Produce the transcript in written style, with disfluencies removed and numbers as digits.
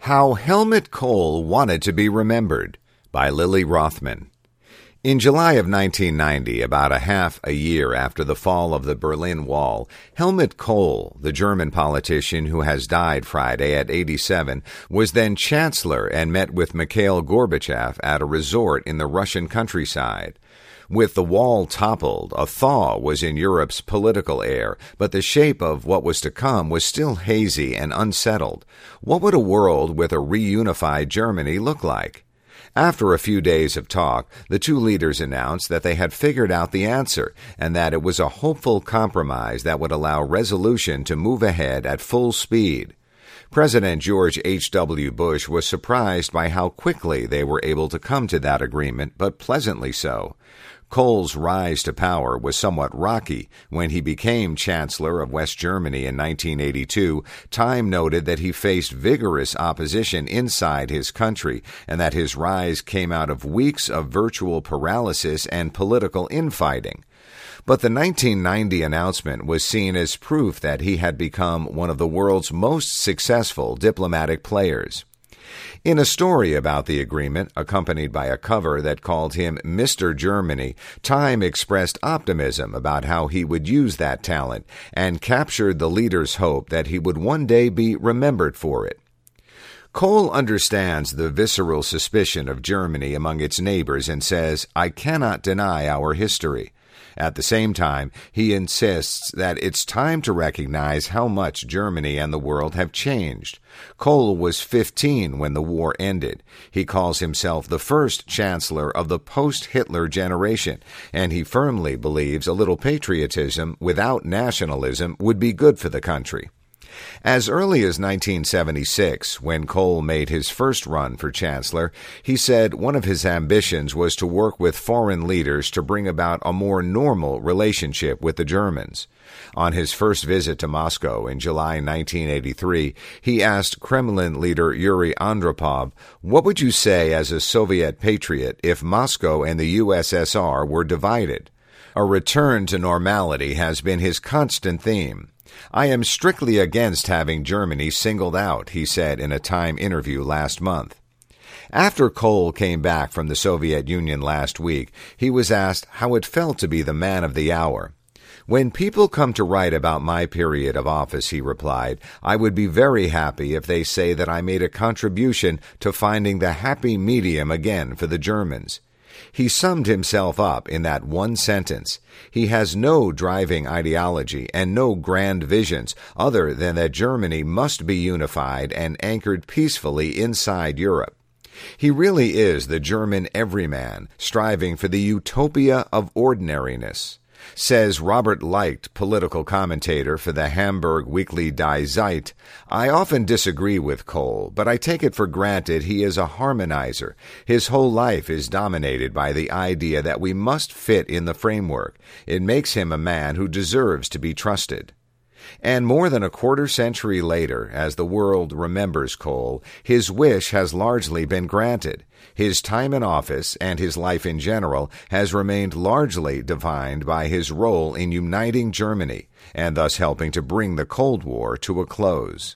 How Helmut Kohl Wanted to be Remembered by Lily Rothman. In July of 1990, about half a year after the fall of the Berlin Wall, Helmut Kohl, the German politician who has died Friday at 87, was then chancellor and met with Mikhail Gorbachev at a resort in the Russian countryside. With the wall toppled, a thaw was in Europe's political air, but the shape of what was to come was still hazy and unsettled. What would a world with a reunified Germany look like? After a few days of talk, the two leaders announced that they had figured out the answer and that it was a hopeful compromise that would allow resolution to move ahead at full speed. President George H.W. Bush was surprised by how quickly they were able to come to that agreement, but pleasantly so. Kohl's rise to power was somewhat rocky. When he became Chancellor of West Germany in 1982, Time noted that he faced vigorous opposition inside his country and that his rise came out of weeks of virtual paralysis and political infighting. But the 1990 announcement was seen as proof that he had become one of the world's most successful diplomatic players. In a story about the agreement, accompanied by a cover that called him Mr. Germany, Time expressed optimism about how he would use that talent and captured the leader's hope that he would one day be remembered for it. Kohl understands the visceral suspicion of Germany among its neighbors and says, "I cannot deny our history." At the same time, he insists that it's time to recognize how much Germany and the world have changed. Kohl was 15 when the war ended. He calls himself the first chancellor of the post-Hitler generation, and he firmly believes a little patriotism without nationalism would be good for the country. As early as 1976, when Kohl made his first run for chancellor, he said one of his ambitions was to work with foreign leaders to bring about a more normal relationship with the Germans. On his first visit to Moscow in July 1983, he asked Kremlin leader Yuri Andropov, "What would you say as a Soviet patriot if Moscow and the USSR were divided?" A return to normality has been his constant theme. "I am strictly against having Germany singled out," he said in a Time interview last month. After Kohl came back from the Soviet Union last week, he was asked how it felt to be the man of the hour. "When people come to write about my period of office," he replied, "I would be very happy if they say that I made a contribution to finding the happy medium again for the Germans." He summed himself up in that one sentence. He has no driving ideology and no grand visions other than that Germany must be unified and anchored peacefully inside Europe. He really is the German everyman, striving for the utopia of ordinariness. Says Robert Leicht, political commentator for the Hamburg weekly Die Zeit, "I often disagree with Kohl, but I take it for granted he is a harmonizer. His whole life is dominated by the idea that we must fit in the framework. It makes him a man who deserves to be trusted." And more than a quarter century later, as the world remembers Kohl, his wish has largely been granted. His time in office and his life in general has remained largely defined by his role in uniting Germany and thus helping to bring the Cold War to a close.